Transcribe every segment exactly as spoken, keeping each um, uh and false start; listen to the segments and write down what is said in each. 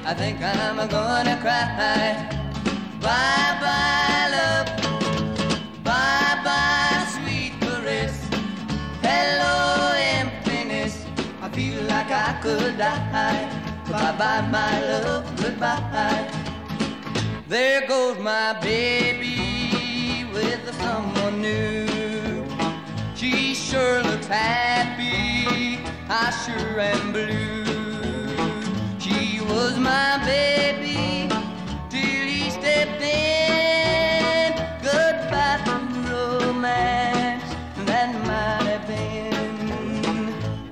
I think I'm gonna cry. Bye bye love, bye bye sweet caress. Hello emptiness, I feel like I could die. Bye bye my love, goodbye. There goes my baby with someone new. She sure looks happy, I sure am blue. She was my baby till he stepped in. Goodbye to romance, that might have been.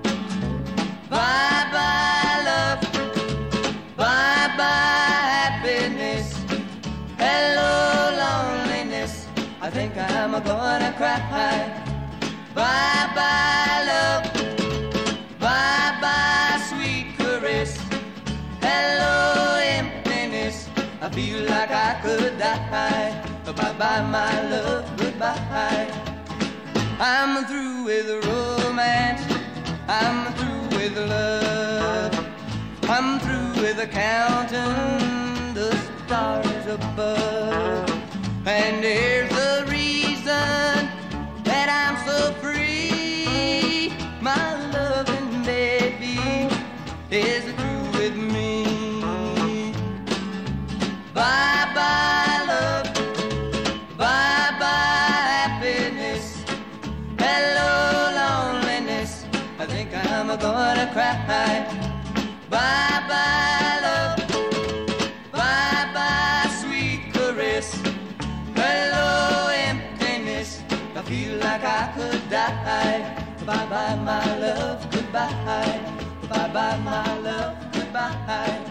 Bye bye love, bye bye happiness. Hello loneliness, I think I'm gonna cry. Bye bye love, bye bye sweet caress. Hello emptiness, I feel like I could die. Bye bye my love, goodbye. I'm through with romance, I'm through with love. I'm through with counting the stars above. And there's a reason that I'm so free. My loving baby is through with me. Bye bye love, bye bye happiness. Hello loneliness, I think I'm gonna cry. Bye bye love, bye bye sweet caress. Hello emptiness, I feel like I could die. Bye bye my love, goodbye. Bye bye my love, goodbye.